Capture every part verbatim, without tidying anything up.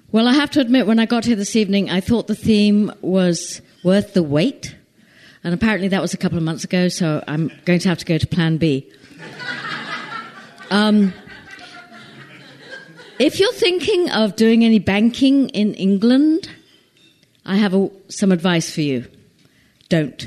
Well, I have to admit, when I got here this evening, I thought the theme was worth the wait. And apparently that was a couple of months ago, so I'm going to have to go to Plan B. um, if you're thinking of doing any banking in England, I have a, some advice for you. Don't.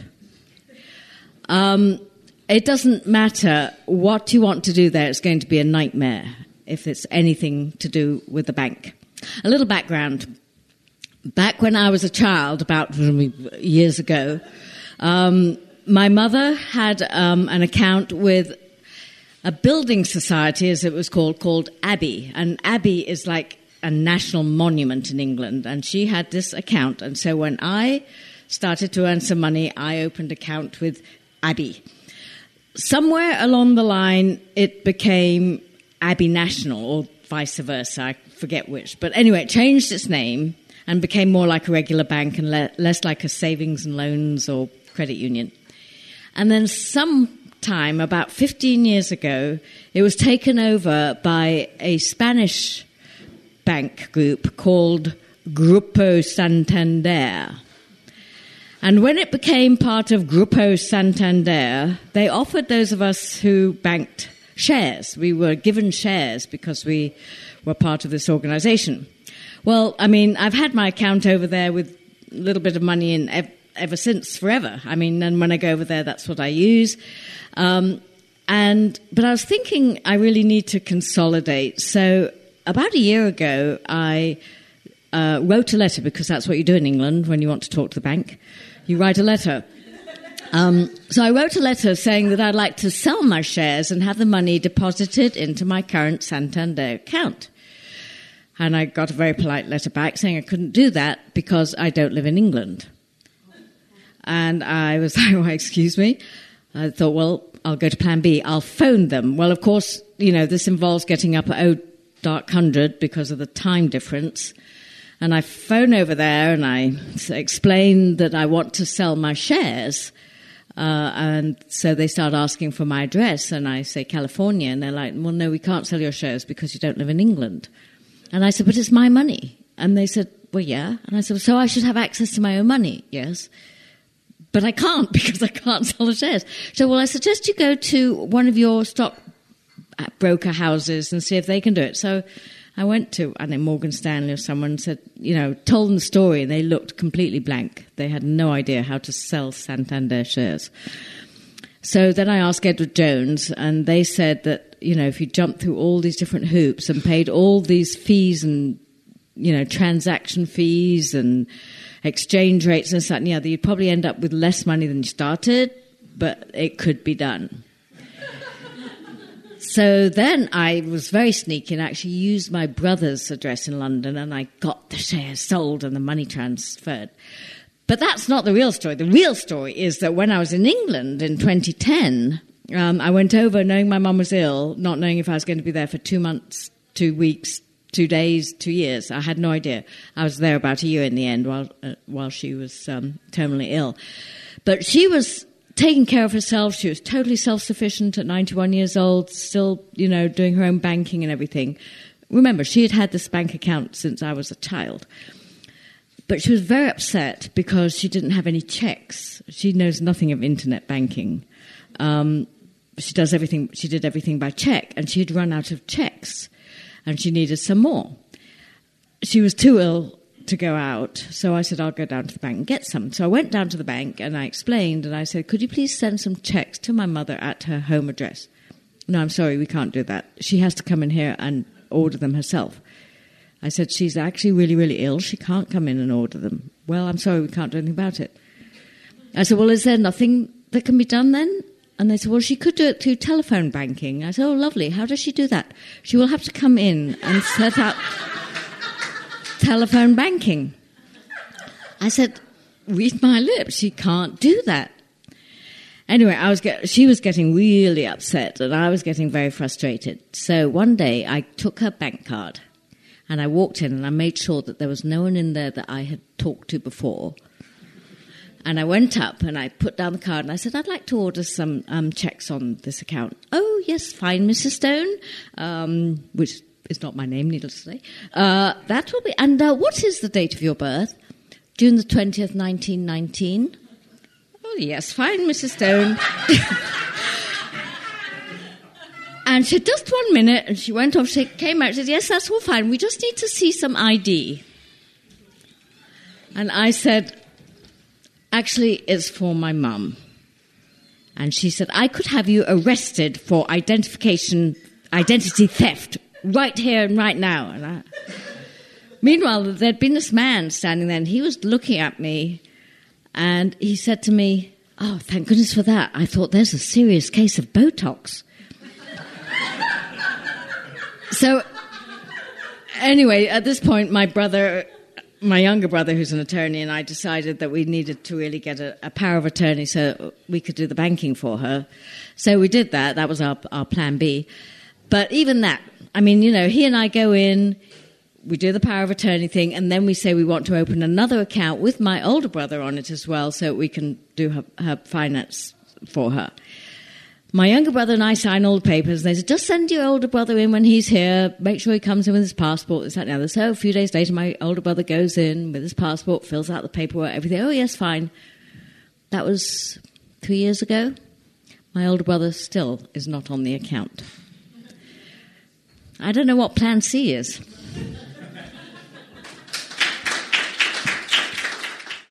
Um, it doesn't matter what you want to do there. It's going to be a nightmare if it's anything to do with the bank. A little background. Back when I was a child, about years ago, um, my mother had um, an account with a building society, as it was called, called Abbey. And Abbey is like a national monument in England. And she had this account. And so when I started to earn some money, I opened an account with Abbey. Somewhere along the line, it became Abbey National, or vice versa. I forget which. But anyway, it changed its name and became more like a regular bank and le- less like a savings and loans or credit union. And then sometime, about fifteen years ago, it was taken over by a Spanish bank group called Grupo Santander. And when it became part of Grupo Santander, they offered those of us who banked shares. We were given shares because we were part of this organization. Well, I mean, I've had my account over there with a little bit of money in ev- ever since, forever. I mean, and when I go over there, that's what I use. Um, and but I was thinking I really need to consolidate. So about a year ago, I uh, wrote a letter, because that's what you do in England when you want to talk to the bank. You write a letter. Um, so I wrote a letter saying that I'd like to sell my shares and have the money deposited into my current Santander account. And I got a very polite letter back saying I couldn't do that because I don't live in England. And I was like, well, excuse me. I thought, well, I'll go to Plan B. I'll phone them. Well, of course, you know, this involves getting up at oh dark hundred because of the time difference. And I phone over there and I explain that I want to sell my shares. Uh, and so they start asking for my address. And I say California. And they're like, well, no, we can't sell your shares because you don't live in England. And I said, but it's my money. And they said, well, yeah. And I said, so I should have access to my own money. Yes. But I can't because I can't sell the shares. So, well, I suggest you go to one of your stock broker houses and see if they can do it. So I went to, I don't know, Morgan Stanley or someone, said, you know, told them the story, and they looked completely blank. They had no idea how to sell Santander shares. So then I asked Edward Jones, and they said that, you know, if you jumped through all these different hoops and paid all these fees and, you know, transaction fees and exchange rates and such and the other, you'd probably end up with less money than you started, but it could be done. So then I was very sneaky and actually used my brother's address in London, and I got the shares sold and the money transferred. But that's not the real story. The real story is that when I was in England in twenty ten, um, I went over knowing my mum was ill, not knowing if I was going to be there for two months, two weeks, two days, two years. I had no idea. I was there about a year in the end while uh, while she was um, terminally ill. But she was taking care of herself. She was totally self-sufficient at ninety-one years old, still, you know, doing her own banking and everything. Remember, she had had this bank account since I was a child. But she was very upset because she didn't have any checks. She knows nothing of internet banking. Um, she does everything. She did everything by check, and she had run out of checks, and she needed some more. She was too ill to go out, so I said, I'll go down to the bank and get some. So I went down to the bank, and I explained, and I said, could you please send some checks to my mother at her home address? No, I'm sorry, we can't do that. She has to come in here and order them herself. I said, she's actually really, really ill. She can't come in and order them. Well, I'm sorry, we can't do anything about it. I said, well, is there nothing that can be done then? And they said, well, she could do it through telephone banking. I said, oh, lovely. How does she do that? She will have to come in and set up telephone banking. I said, read my lips. She can't do that. Anyway, I was get, she was getting really upset, and I was getting very frustrated. So one day I took her bank card, and I walked in, and I made sure that there was no one in there that I had talked to before. And I went up, and I put down the card, and I said, I'd like to order some um, checks on this account. Oh, yes, fine, Missus Stone, um, which is not my name, needless to say. Uh, that will be... And uh, what is the date of your birth? June the twentieth, nineteen nineteen. Oh, yes, fine, Missus Stone. And she said, just one minute, and she went off, she came out, she said, yes, that's all fine, we just need to see some I D. And I said, actually, it's for my mum. And she said, I could have you arrested for identification, identity theft, right here and right now. And I... Meanwhile, there'd been this man standing there, and he was looking at me, and he said to me, oh, thank goodness for that. I thought, there's a serious case of Botox. So, anyway, at this point, my brother, my younger brother, who's an attorney, and I decided that we needed to really get a, a power of attorney so we could do the banking for her. So we did that. That was our, our plan B. But even that, I mean, you know, he and I go in, we do the power of attorney thing, and then we say we want to open another account with my older brother on it as well so we can do her, her finance for her. My younger brother and I sign all the papers. They said, just send your older brother in when he's here. Make sure he comes in with his passport, this, that, and the other. So a few days later, my older brother goes in with his passport, fills out the paperwork, everything. Oh, yes, fine. That was three years ago. My older brother still is not on the account. I don't know what Plan C is.